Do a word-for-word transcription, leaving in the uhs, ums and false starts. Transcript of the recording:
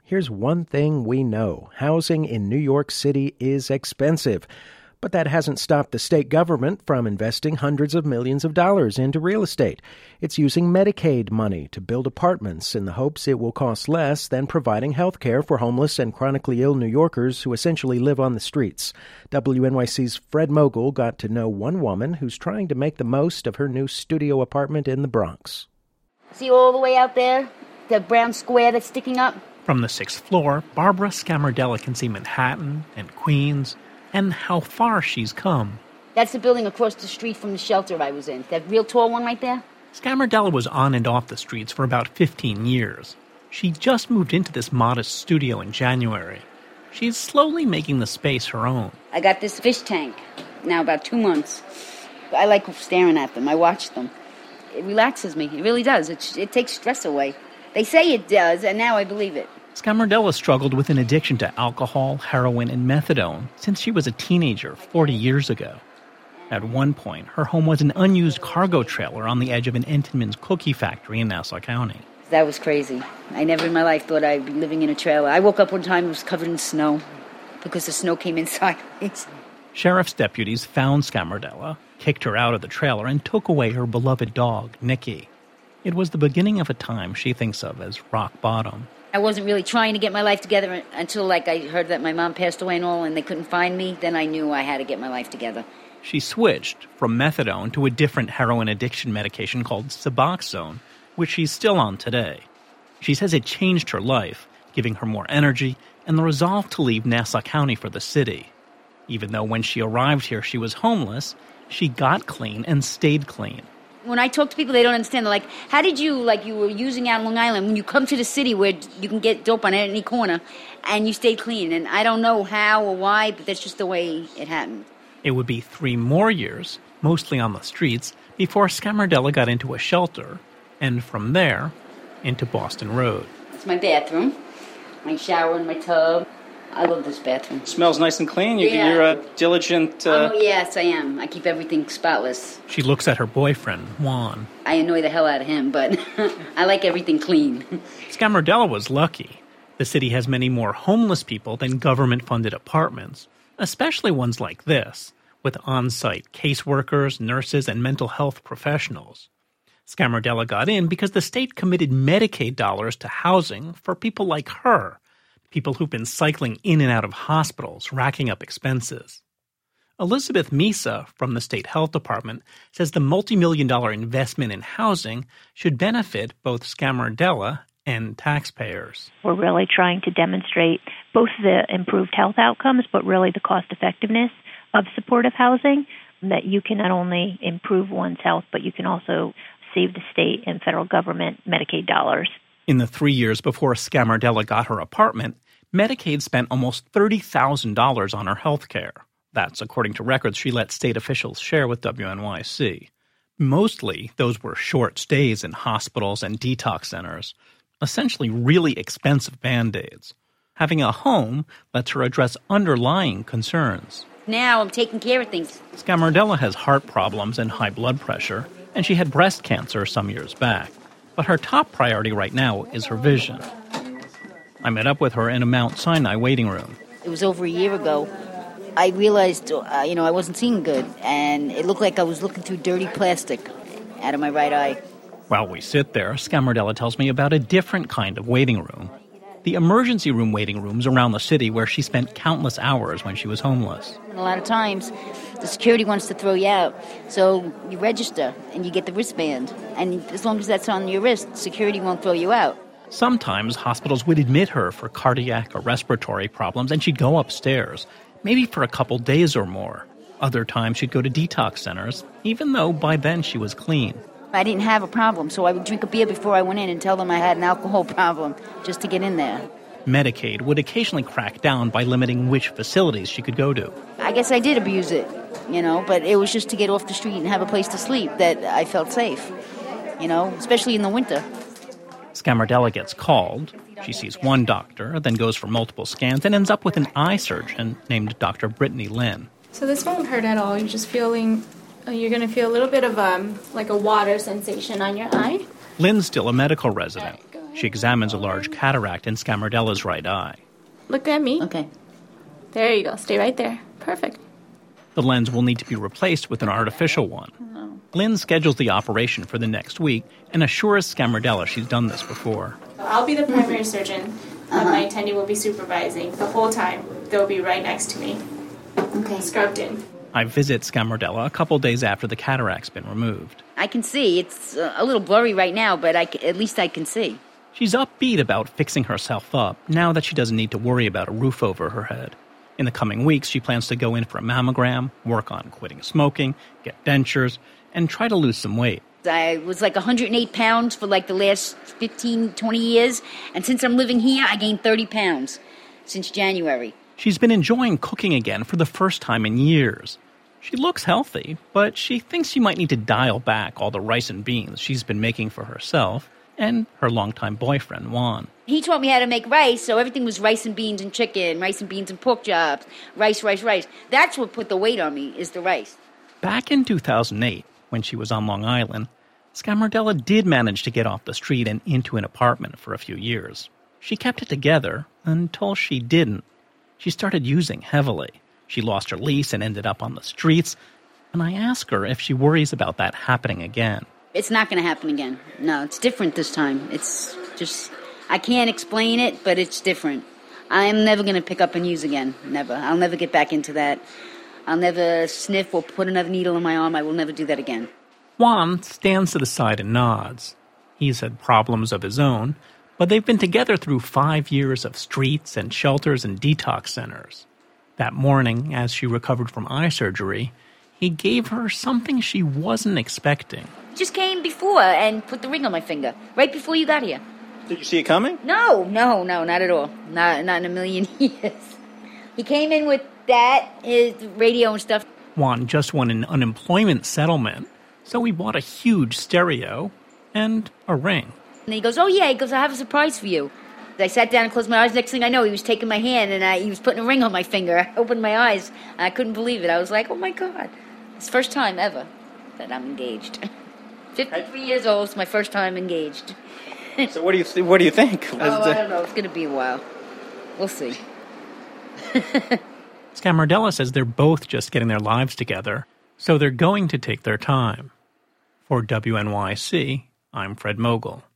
Here's one thing we know. Housing in New York City is expensive. But that hasn't stopped the state government from investing hundreds of millions of dollars into real estate. It's using Medicaid money to build apartments in the hopes it will cost less than providing health care for homeless and chronically ill New Yorkers who essentially live on the streets. W N Y C's Fred Mogul got to know one woman who's trying to make the most of her new studio apartment in the Bronx. See all the way out there? The brown square that's sticking up? From the sixth floor, Barbara Scamardella can see Manhattan and Queens and how far she's come. That's the building across the street from the shelter I was in. That real tall one right there? Scamardella was on and off the streets for about fifteen years. She just moved into this modest studio in January. She's slowly making the space her own. I got this fish tank now about two months. I like staring at them. I watch them. It relaxes me. It really does. It, it takes stress away. They say it does, and now I believe it. Scamardella struggled with an addiction to alcohol, heroin, and methadone since she was a teenager forty years ago. At one point, her home was an unused cargo trailer on the edge of an Entenmann's cookie factory in Nassau County. That was crazy. I never in my life thought I'd be living in a trailer. I woke up one time, it was covered in snow because the snow came in sideways. Sheriff's deputies found Scamardella, kicked her out of the trailer, and took away her beloved dog, Nikki. It was the beginning of a time she thinks of as rock bottom. I wasn't really trying to get my life together until, like, I heard that my mom passed away and all, and they couldn't find me. Then I knew I had to get my life together. She switched from methadone to a different heroin addiction medication called Suboxone, which she's still on today. She says it changed her life, giving her more energy and the resolve to leave Nassau County for the city. Even though when she arrived here she was homeless, she got clean and stayed clean. When I talk to people, they don't understand. They're like, how did you, like you were using out on Long Island, when you come to the city where you can get dope on any corner, and you stayed clean? And I don't know how or why, but that's just the way it happened. It would be three more years, mostly on the streets, before Scamardella got into a shelter, and from there, into Boston Road. It's my bathroom, my shower and my tub. I love this bathroom. It smells nice and clean. You, yeah. You're a diligent... Uh... Oh, yes, I am. I keep everything spotless. She looks at her boyfriend, Juan. I annoy the hell out of him, but I like everything clean. Scamardella was lucky. The city has many more homeless people than government-funded apartments, especially ones like this, with on-site caseworkers, nurses, and mental health professionals. Scamardella got in because the state committed Medicaid dollars to housing for people like her, people who've been cycling in and out of hospitals, racking up expenses. Elizabeth Misa from the state health department says the multi-million dollar investment in housing should benefit both Scamardella and taxpayers. We're really trying to demonstrate both the improved health outcomes, but really the cost effectiveness of supportive housing, that you can not only improve one's health, but you can also save the state and federal government Medicaid dollars. In the three years before Scamardella got her apartment, Medicaid spent almost thirty thousand dollars on her health care. That's according to records she let state officials share with W N Y C. Mostly, those were short stays in hospitals and detox centers, essentially really expensive Band-Aids. Having a home lets her address underlying concerns. Now I'm taking care of things. Scamardella has heart problems and high blood pressure, and she had breast cancer some years back. But her top priority right now is her vision. I met up with her in a Mount Sinai waiting room. It was over a year ago. I realized, uh, you know, I wasn't seeing good, and it looked like I was looking through dirty plastic out of my right eye. While we sit there, Scamardella tells me about a different kind of waiting room. The emergency room waiting rooms around the city where she spent countless hours when she was homeless. And a lot of times, the security wants to throw you out, so you register and you get the wristband. And as long as that's on your wrist, security won't throw you out. Sometimes hospitals would admit her for cardiac or respiratory problems, and she'd go upstairs, maybe for a couple days or more. Other times she'd go to detox centers, even though by then she was clean. I didn't have a problem, so I would drink a beer before I went in and tell them I had an alcohol problem just to get in there. Medicaid would occasionally crack down by limiting which facilities she could go to. I guess I did abuse it, you know, but it was just to get off the street and have a place to sleep that I felt safe, you know, especially in the winter. Scamardella gets called. She sees one doctor, then goes for multiple scans, and ends up with an eye surgeon named Doctor Brittany Lynn. So this won't hurt at all. You're just feeling... You're going to feel a little bit of um, like a water sensation on your eye. Lynn's still a medical resident. Right, She examines a large cataract in Scamardella's right eye. Look at me. Okay. There you go. Stay right there. Perfect. The lens will need to be replaced with an artificial one. Lynn schedules the operation for the next week and assures Scamardella she's done this before. I'll be the primary surgeon, and my attending will be supervising the whole time. They'll be right next to me, Okay. scrubbed in. I visit Scamardella a couple days after the cataract's been removed. I can see. It's uh, a little blurry right now, but I c- at least I can see. She's upbeat about fixing herself up now that she doesn't need to worry about a roof over her head. In the coming weeks, she plans to go in for a mammogram, work on quitting smoking, get dentures, and try to lose some weight. I was like one hundred eight pounds for like the last fifteen, twenty years. And since I'm living here, I gained thirty pounds since January. She's been enjoying cooking again for the first time in years. She looks healthy, but she thinks she might need to dial back all the rice and beans she's been making for herself and her longtime boyfriend, Juan. He taught me how to make rice, so everything was rice and beans and chicken, rice and beans and pork chops, rice, rice, rice. That's what put the weight on me, is the rice. Back in two thousand eight, when she was on Long Island, Scamardella did manage to get off the street and into an apartment for a few years. She kept it together until she didn't. She started using heavily. She lost her lease and ended up on the streets, and I ask her if she worries about that happening again. It's not going to happen again. No, it's different this time. It's just, I can't explain it, but it's different. I am never going to pick up and use again. Never. I'll never get back into that. I'll never sniff or put another needle in my arm. I will never do that again. Juan stands to the side and nods. He's had problems of his own, but they've been together through five years of streets and shelters and detox centers. That morning, as she recovered from eye surgery, he gave her something she wasn't expecting. Just came before and put the ring on my finger, right before you got here. Did you see it coming? No, no, no, not at all. Not, not in a million years. He came in with that, his radio and stuff. Juan just won an unemployment settlement, so he bought a huge stereo and a ring. And he goes, oh yeah, he goes, I have a surprise for you. I sat down and closed my eyes. Next thing I know, he was taking my hand and I, he was putting a ring on my finger. I opened my eyes and I couldn't believe it. I was like, oh my God. It's the first time ever that I'm engaged. fifty-three years old, it's my first time engaged. So what do you th- what do you think? Oh, I don't know. It's going to be a while. We'll see. Scamardella says they're both just getting their lives together, so they're going to take their time. For W N Y C, I'm Fred Mogul.